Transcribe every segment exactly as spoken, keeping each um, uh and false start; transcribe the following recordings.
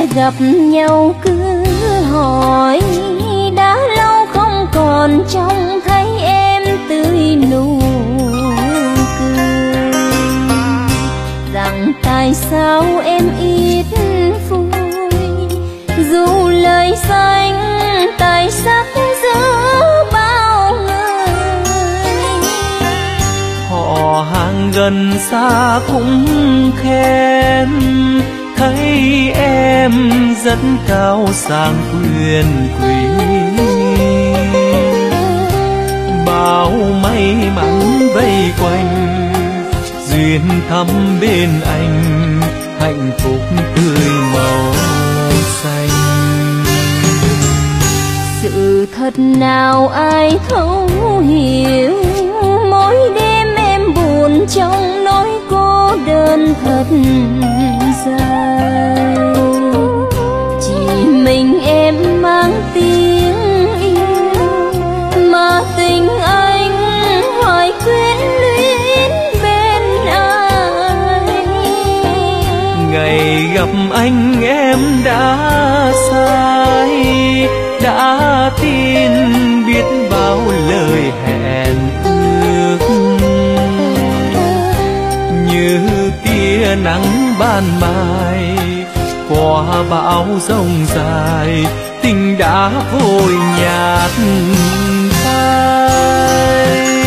gặp nhau cứ hỏi, đã lâu không còn trông thấy em tươi nụ cười. Rằng tại sao em ít vui, dù lời danh tài sắc giữa bao người. Họ hàng gần xa cũng khen, thấy em rất cao sang quyền quý. Bao may mắn vây quanh, duyên thắm bên anh, hạnh phúc tươi màu xanh. Sự thật nào ai thấu hiểu, mỗi đêm em buồn trong nỗi cô đơn thật dài. Chỉ mình em mang tiếng yêu, mà tình anh hoài quyến luyến bên ai. Ngày gặp anh em đã sai, đã tin biết bao lời hẹn ước. Như tia nắng ban mai, qua bão giông dài, tình đã vội nhạt phai.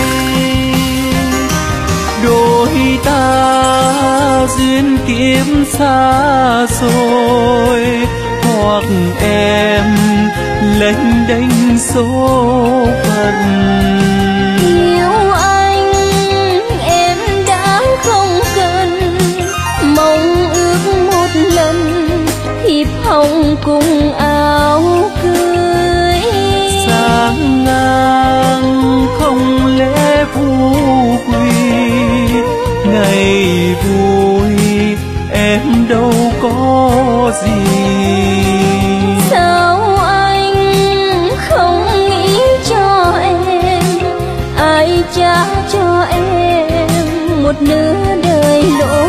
Đôi ta duyên kiếp xa xôi, hoặc em lênh đênh số phận. Yêu anh em đã không cần, mong ước một lần thiệp hồng cùng áo cưới. Sáng ngang không lẽ phú quý, ngày vui em đâu có gì. Sao anh không nghĩ cho em, ai trả cho em một nửa đời lỗi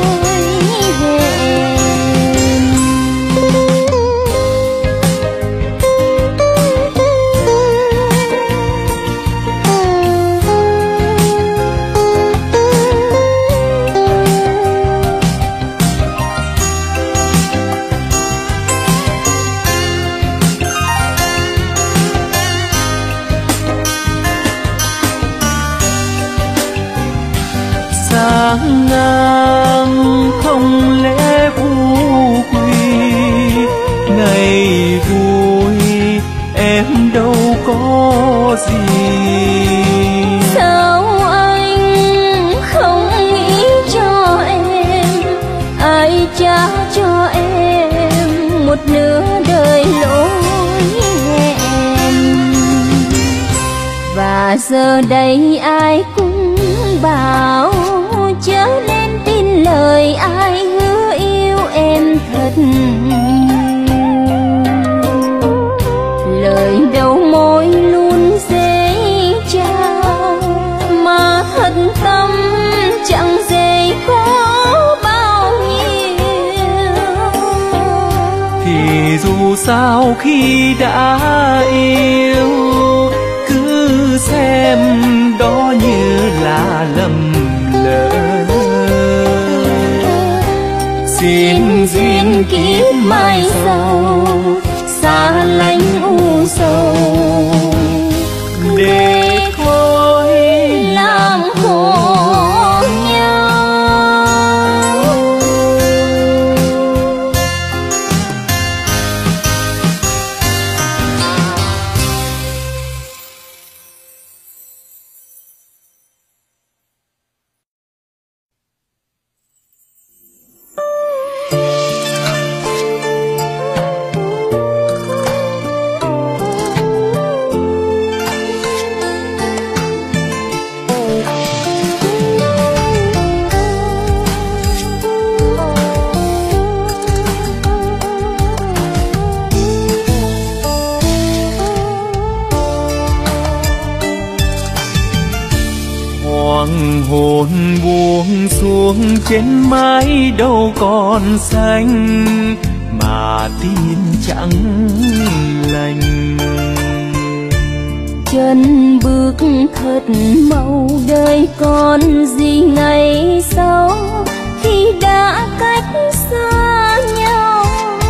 hẹn. Sáng ngang không lẽ phú quý, ngày vui em đâu có gì. Sao anh không nghĩ cho em, ai trả cho em một nửa đời lỗi hẹn. Và giờ đây ai cũng bảo chớ nên tin lời ai hứa yêu em thật nhiều. Lời đầu môi luôn dễ trao, mà thật tâm chẳng dễ có bao nhiêu. Thì dù sao khi đã yêu, cứ xem đó như là lầm lỡ. Xin duyên kiếp mai sau, xa lánh u sầu, để thôi làm khổ nhau. Hoàng hôn buông xuống trên mái đâu còn xanh, cả tin chẳng lành. Chân bước thật mau đời còn gì ngày sau khi đã cách xa nhau.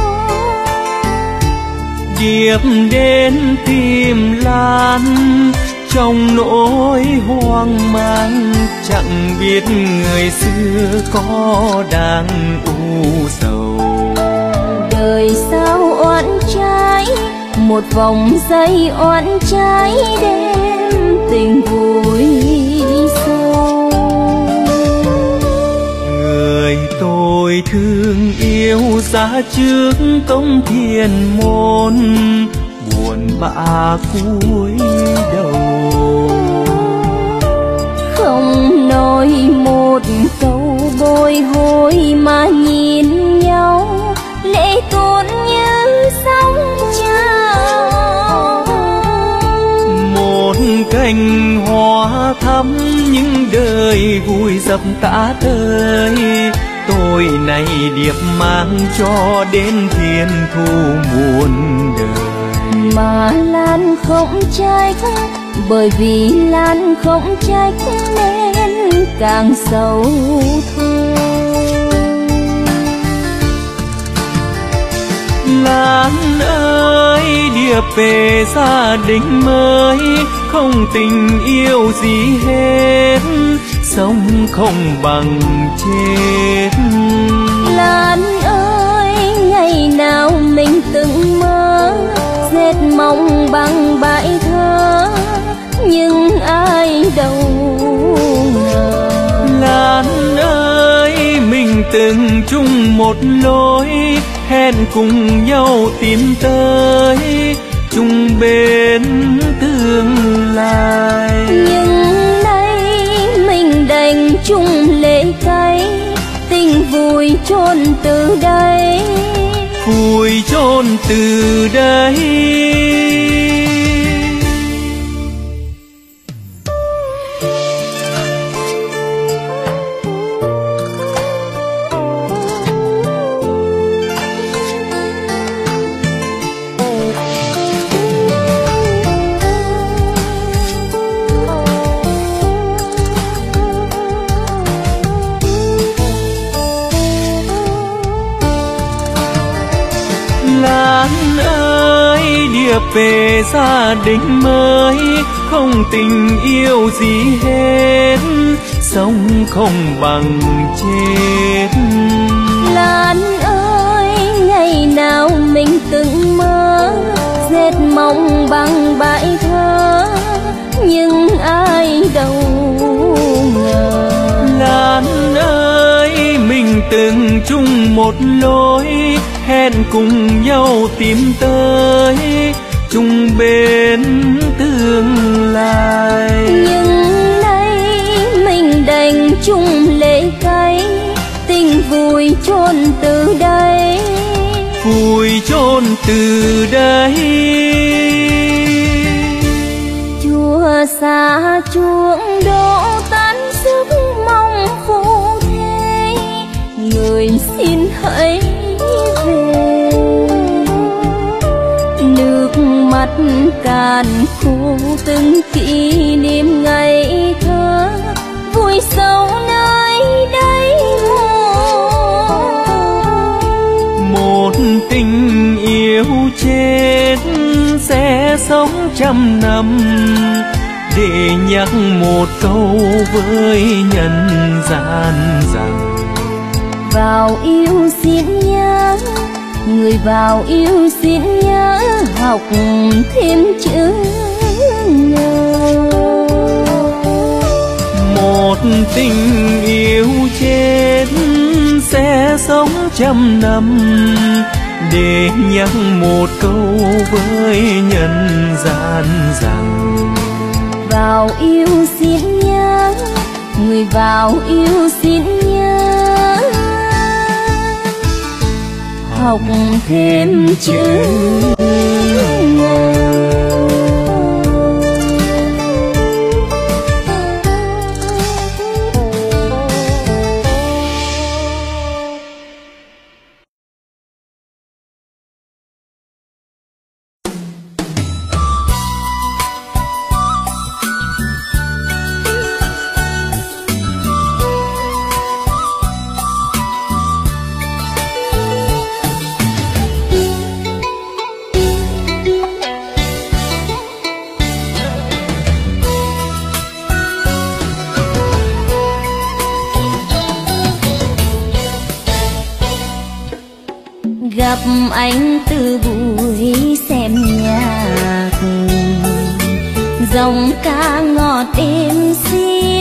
Điệp đến tìm Lan trong nỗi hoang mang, chẳng biết người xưa có đang u sầu. Đời sao oán trái, một vòng dây oán trái đêm tình vui sâu. Người tôi thương yêu xa trước cống thiên môn, buồn bã cúi đầu. Không nói một câu bồi hồi mà nhìn nhau, lệ tuôn như sóng trào. Một cành hoa thắm những đời vui dập tả tơi, tôi này điệp mang cho đến thiên thu muôn đời. Mà Lan không trách, bởi vì Lan không trách nên càng sâu thôi. Lan ơi, điệp về gia đình mới, không tình yêu gì hết, sống không bằng chết. Lan ơi, ngày nào mình từng mơ dệt mộng bằng bài thơ, nhưng ai đâu ngờ. Lan ơi, mình từng chung một lối, hẹn cùng nhau tiến tới chung bên tương lai. Nhưng nay mình đành chung lệ cay, tình vui chôn từ đây, vui chôn từ đây. Lan ơi, điệp về gia đình mới, không tình yêu gì hết, sống không bằng chết. Lan ơi, ngày nào mình từng mơ dệt mộng bằng bài thơ, nhưng ai đâu ngờ. Lan ơi, mình từng chung một lối, hẹn cùng nhau tìm tới chung bên tương lai. Nhưng nay mình đành chung lệ cay, tình vui chôn từ đây, vui chôn từ đây. Chùa xa chuông đổ tan giấc mong phù thế, người xin hãy về. Nước mắt cạn khô từng kỷ niệm ngày thơ, vui sâu nơi đáy hồn. Một tình yêu chết sẽ sống trăm năm, để nhắc một câu với nhân gian rằng vào yêu xin nhớ, người vào yêu xin nhớ học thêm chữ ngờ. một tình yêu chết sẽ sống trăm năm, để nhắc một câu với nhân gian rằng vào yêu xin nhớ, người vào yêu xin nhớ học thêm chữ anh từ buổi xem nhạc, dòng ca ngọt êm xiết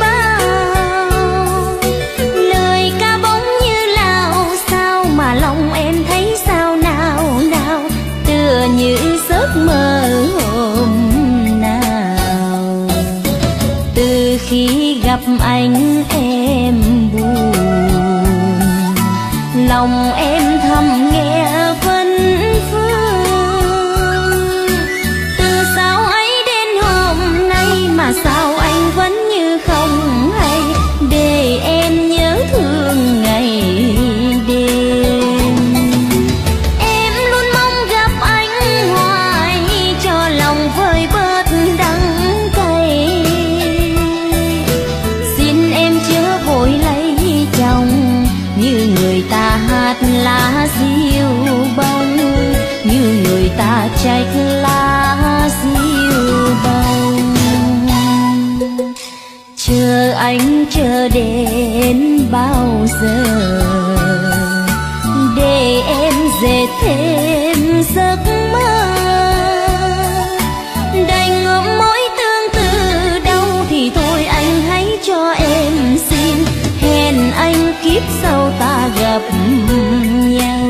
bao, lời ca bóng như lao sao mà lòng em thấy sao nào nào, tựa như giấc mơ hôm nào. Từ khi gặp anh em buồn, lòng em thầm nghe vấn vương. Từ sao ấy đến hôm nay mà sao anh vẫn như không hay, để em nhớ thương ngày đêm. Em luôn mong gặp anh hoài cho lòng vơi bớt đắng cay. Xin em chớ vội lấy chồng, như người ta hát lá diêu bông, như người ta trách lá diêu bông. Chờ anh chờ đến bao giờ, để em dệt thêm giấc mơ. Đành ngậm mối tương tư đau thì thôi anh hãy cho em xin, hẹn anh kiếp sau ta gặp nhau.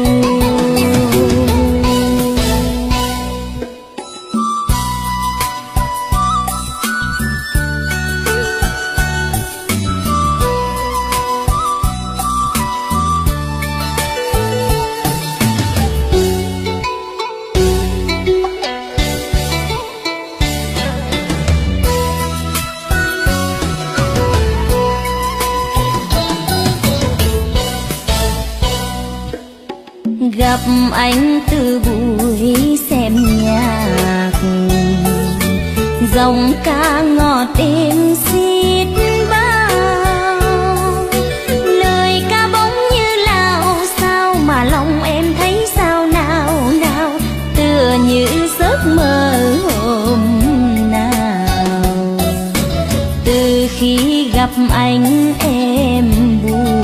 Gặp anh từ buổi xem nhạc, dòng ca ngọt êm xiết bao, lời ca bóng như lao sao mà lòng em thấy sao nào nào, tựa như giấc mơ hôm nào. Từ khi gặp anh em buồn,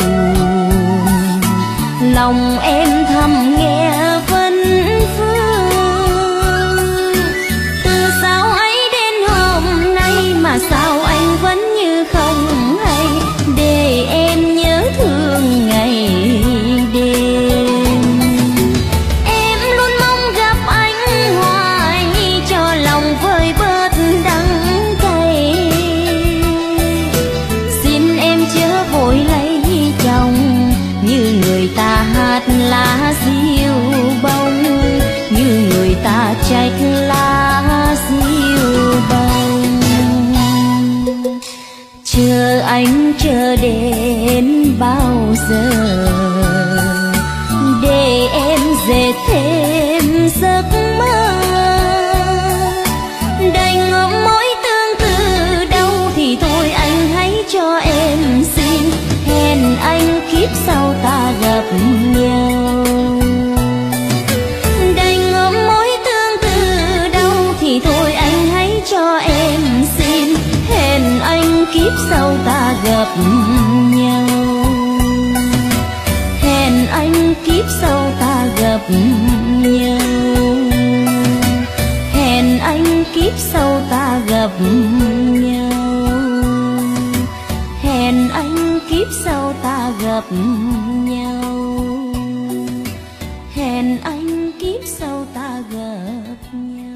lòng em thầm nghe vấn vương. Từ sao ấy đến hôm nay mà sao anh vẫn như không hay, để em nhớ thương ngày đêm. Em luôn mong gặp anh hoài cho lòng vơi bớt đắng cay. Xin em chớ vội lấy chồng, như người ta hát lá diêu bông, như người ta trách lá diêu bông. Chờ anh chờ đến bao giờ, để em dệt thêm giấc mơ. Đành ngậm mối tương tư đau thì thôi anh hãy cho em xin, hẹn anh kiếp sau ta gặp nhau. Đành ngậm mối tương tư đau thì thôi anh hãy cho em xin, hẹn anh kiếp sau ta gặp nhau. Hẹn anh kiếp sau ta gặp nhau. Hẹn anh kiếp sau ta gặp nhau. Hẹn anh kiếp sau ta gặp nhau. Hẹn anh kiếp sau ta gặp nhau.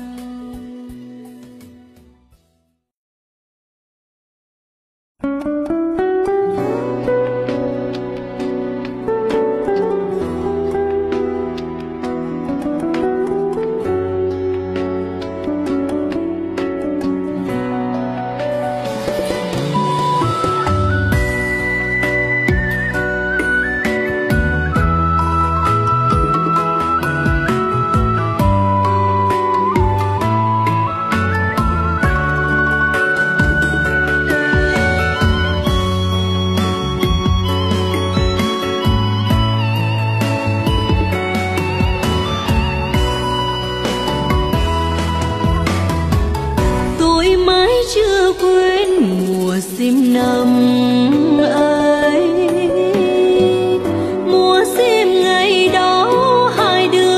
Sim năm ấy, mùa sim ngày đó hai đứa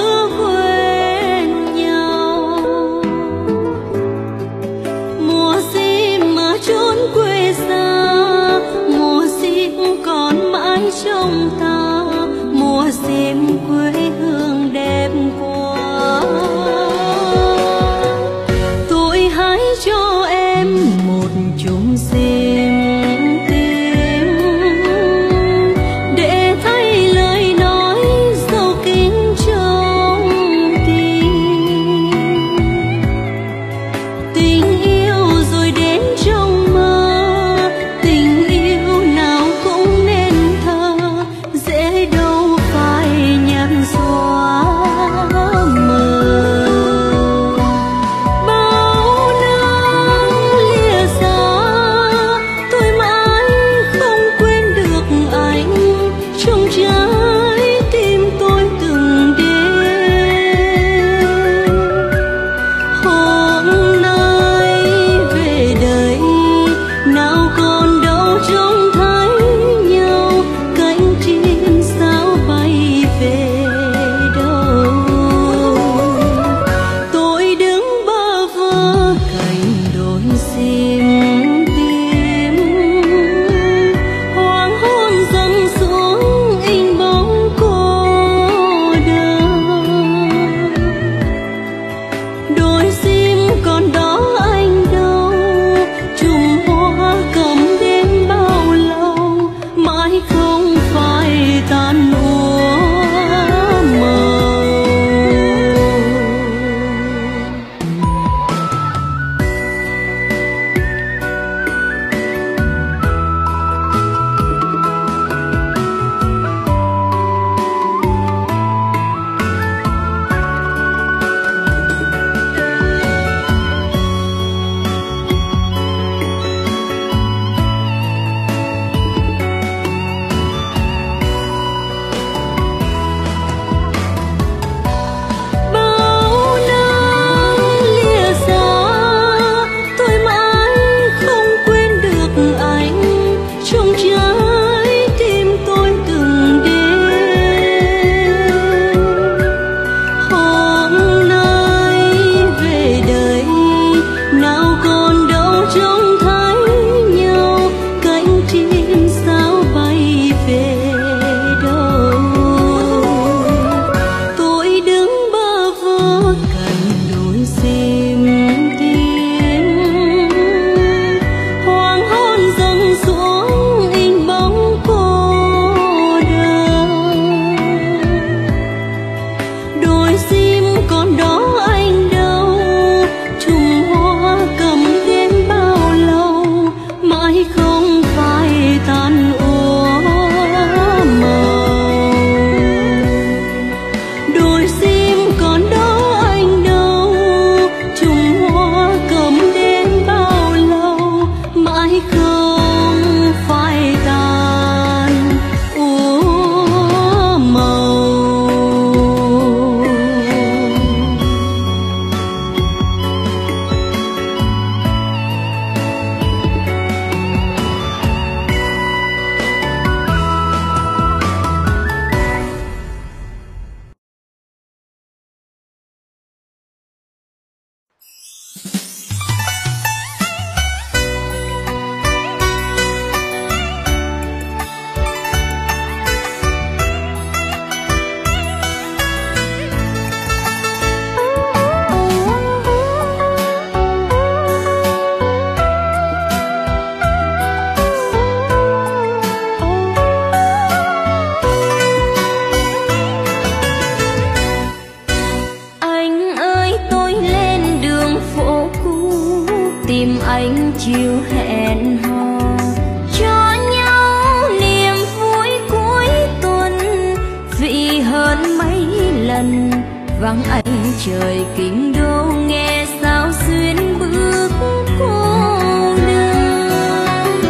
anh chiều hẹn hò cho nhau niềm vui cuối tuần. Vị hơn mấy lần vắng anh trời kinh đô, nghe sao xuyên bước cô đơn.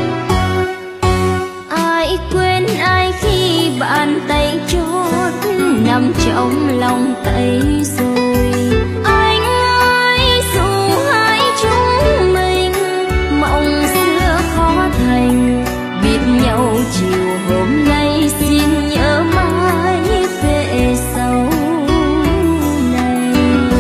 Ai quên ai khi bàn tay chót nằm trong lòng tay rồi. Anh ơi dù hai chúng mình mộng xưa khó thành, biết nhau chiều hôm nay xin nhớ mãi về sau này.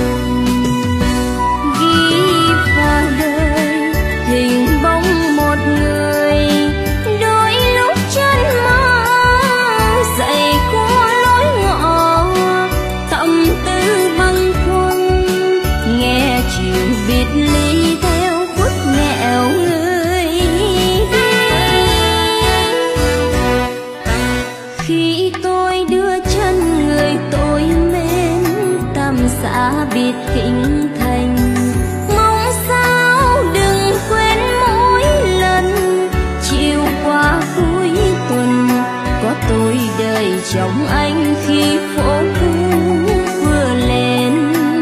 Ghi vào đời hình bóng một người, đôi lúc chân mơ dậy của lối ngõ, tâm tư bâng khuâng nghe chiều biệt ly theo khuất nghẹo người đi. Khi tôi đưa chân người tôi mến tầm xa biệt khinh thành, mong sao đừng quên mỗi lần chiều qua cuối tuần có tôi đời trong anh khi phố cũ vừa lên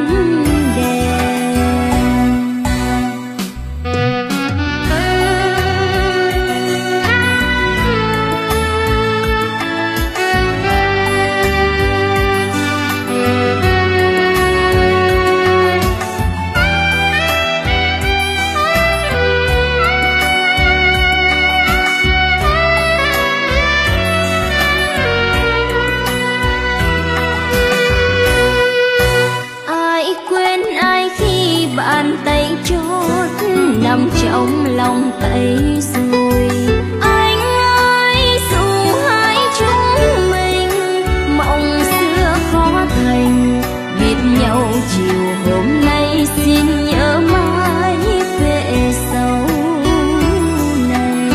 đèn. Ai quên ai khi bàn tay chót nằm trong lòng tay rồi. Anh ơi dù hai chúng mình mộng xưa khó thành, biết nhau chiều hôm nay xin nhớ mãi về sau này.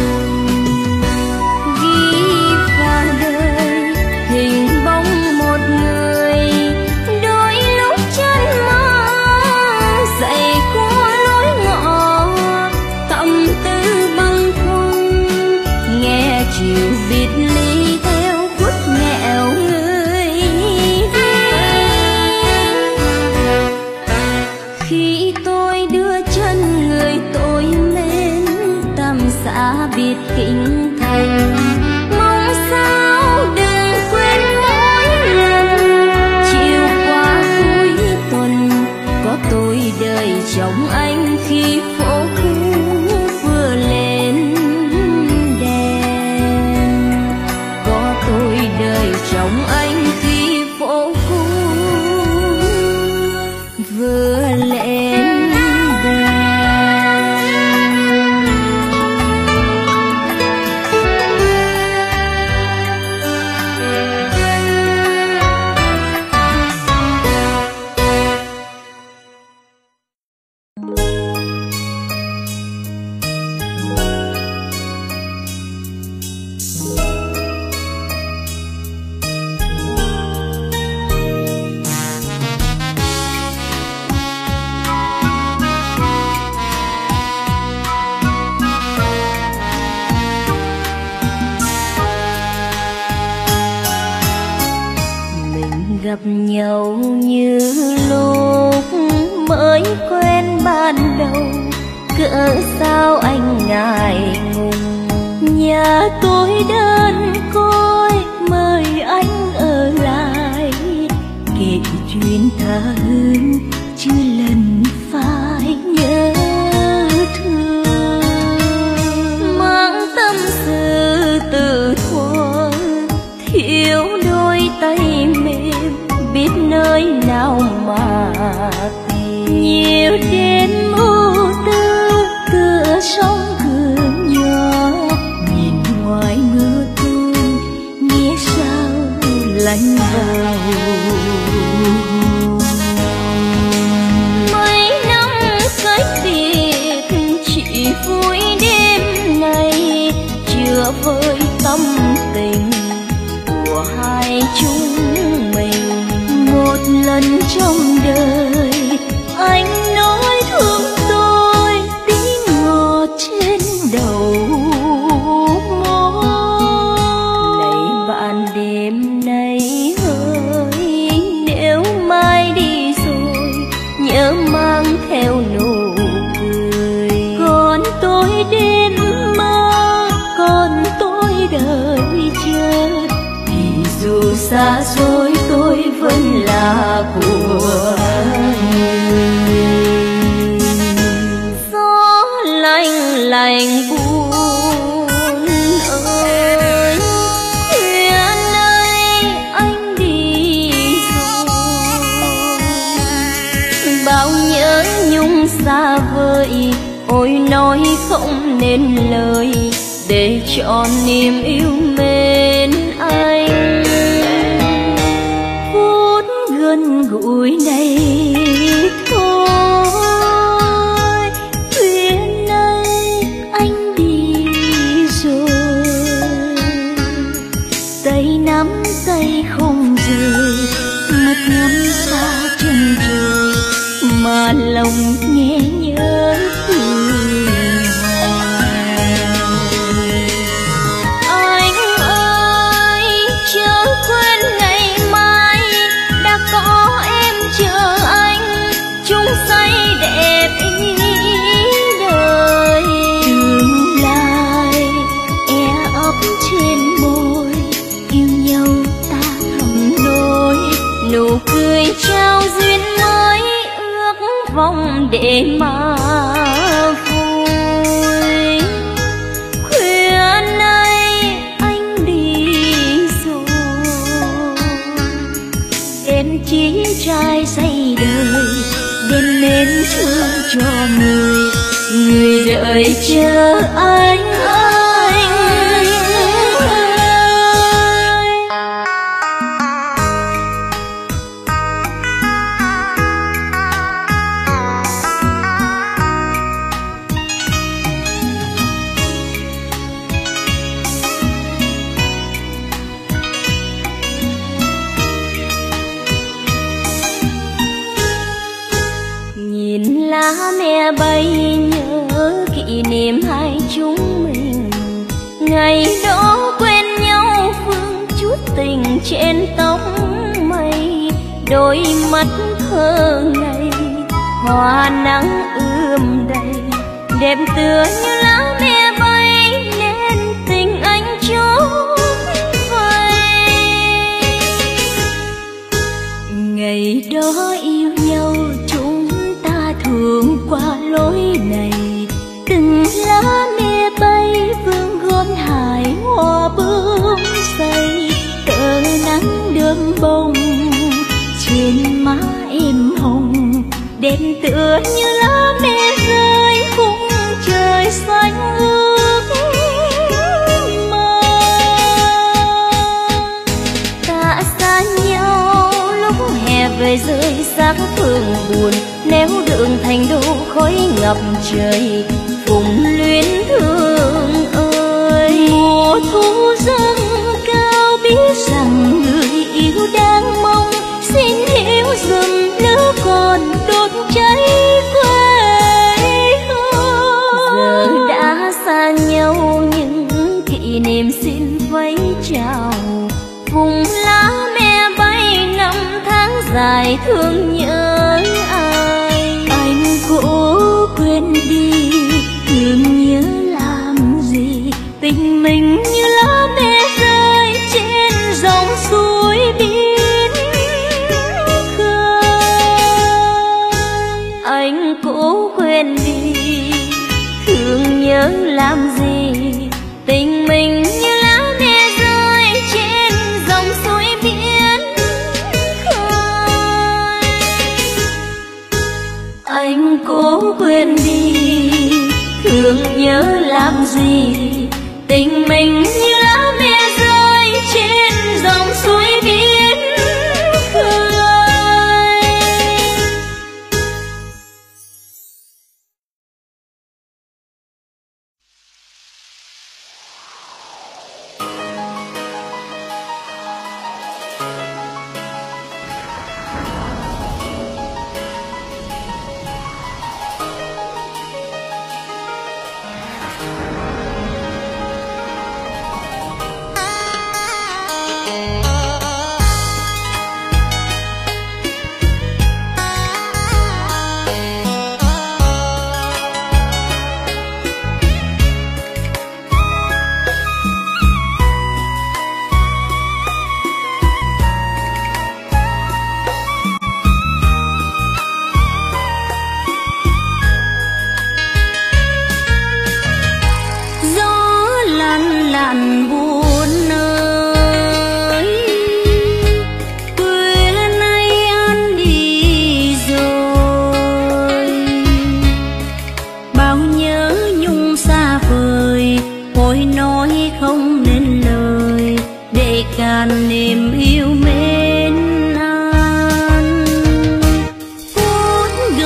Ghi vào đời hình bóng một người, đôi lúc chân mơ dậy của lối ngõ, tâm tư bâng khuâng nghe chiều biệt ly theo khuất nghẹo người đi. Khi tôi đưa chân người tôi mến tầm xa biệt khinh thành, mong sao đừng quên mỗi lần chiều qua cuối tuần có tôi đời trong anh khi phố cũ vừa lên đèn. Có tôi đời trong anh khi phố cũ vừa lên đèn. Gặp nhau như lúc mới quen ban đầu, cỡ sao anh ngại ngùng. Nhà tôi đơn côi mời anh ở lại, kể chuyện tha hương chưa lần phải nhớ thương. Mang tâm sự từ thuở thiếu đôi tay mềm, biết nơi nào mà tìm. Nhiều đêm ưu tư tựa sóng gương nhỏ, nhìn ngoài mưa tuôn nghe sao lạnh vào. Mấy năm cách biệt chỉ vui đêm này, chưa vơi tâm tình của hai chúng mình. Một lần trong đời anh nói nhớ mang theo nụ cười. Còn tôi đêm mơ, còn tôi đợi chờ, vì dù xa xôi tôi vẫn là của người. Gió lạnh lạnh buồn ơi, khuyên ơi anh đi rồi. Bao nhớ nhung xa vời, ôi nói không nên lời để cho niềm yêu mến anh. Phút gần gũi này thôi, khuyên ơi anh đi rồi. Tay nắm tay không rời, mắt nhắm xa chân trời, mà lòng nhẹ nhớ thương hoài. Anh ơi chớ quên ngày mai, đã có em chờ anh chung say đẹp ý đời. Tương lai e ấp trên môi, yêu nhau ta thầm đôi, nụ cười trao duyên mới, ước vọng để mà vui. Khuyên ơi anh đi rồi, em chỉ trai say đời, đem mến thương cho người, người đợi chờ anh ơi. Lá me bay nhớ kỷ niệm hai chúng mình, ngày đó quen nhau phương chút tình trên tóc mây. Đôi mắt thơ ngây hoa nắng ươm đầy, đẹp tựa như lá me bay nên tình anh chốn vây. Ngày đó yêu nhau thường qua lối này, từng lá me bay vương gom hải hoa bướm say. Tờ nắng đơm bông trên má em hồng, đêm tựa như lá me rơi khung trời xanh ước mơ. Ta xa nhau lúc hè về rơi sắc phương buồn, nếu đường thành đô khói ngập trời phùng luyến thương ơi. Mùa thu dâng cao biết rằng người yêu đang mong, xin hiểu dùm nếu còn đốt cháy quê hương. Giờ đã xa nhau những kỷ niệm xin vẫy chào, vùng lá me bay năm tháng dài thương nhớ ai. Anh cố quên đi thương nhớ làm gì, tình mình như lá me rơi trên dòng suối biển khơi. Anh cố quên đi thương nhớ làm gì, tình mình như lá me rơi trên dòng suối biển khơi. Anh cố quên đi thương nhớ làm gì, tình mình như lá me rơi trên dòng suối biển khơi.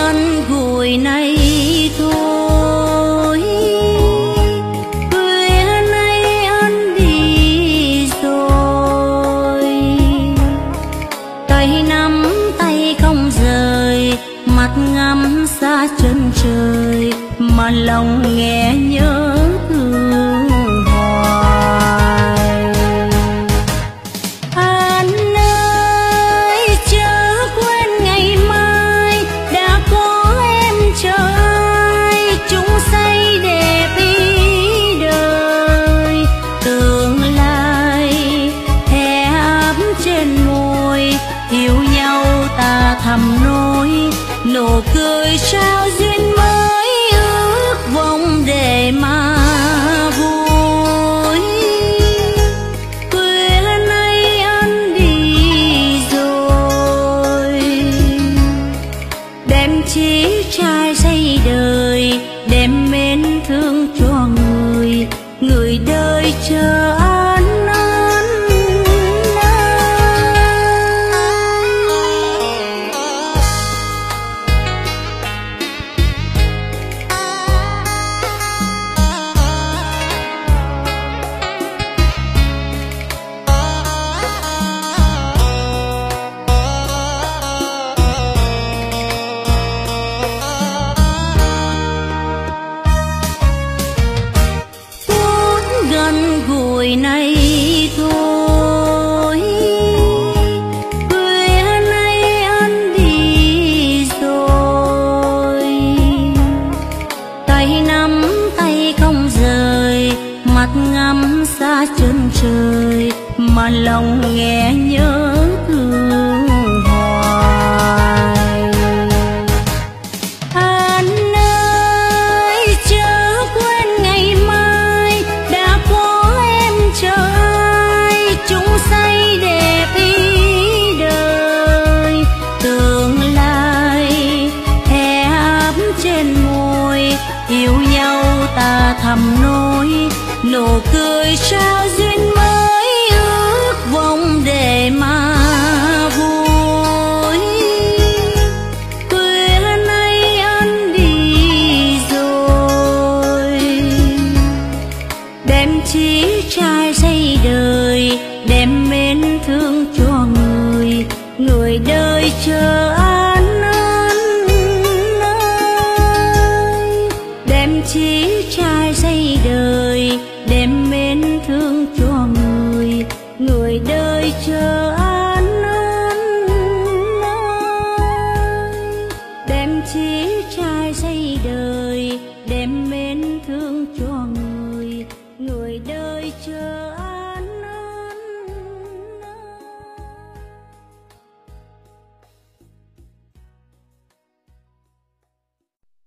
gần gũi này thôi, quê này anh đi rồi. Tay nắm tay không rời, mắt ngắm xa chân trời, mà lòng nghe nhớ thương hoài. Anh ơi chớ quên ngày mai, đã có em chờ ai, chúng say đẹp ý đời. Tương lai hè ấm trên môi, yêu nhau ta thầm nói, nụ cười trao duyên mới, ước vọng để mà vui. Quê này anh đi rồi, đem chí trai xây đời, đem mến thương cho người, người đời chờ anh anh gần gũi này thôi, quê này anh đi rồi. Tay nắm tay không rời, mắt ngắm xa chân trời, mà lòng nghe nhớ thương hoài. Anh ơi chớ quên ngày mai, đã có em chờ ai, chúng say đẹp ý đời. Tương lai hè ấm trên môi, yêu nhau ta thầm nói, nụ cười trao duyên mới, ước vọng để mà vui. Quê này anh đi rồi, đem chí trai xây đời, đem mến thương cho người, người đời chờ anh anh ơi. Đem chí trai xây đời, đem mến thương cho người, người đời chờ anh anh ơi. Đem chí trai xây đời.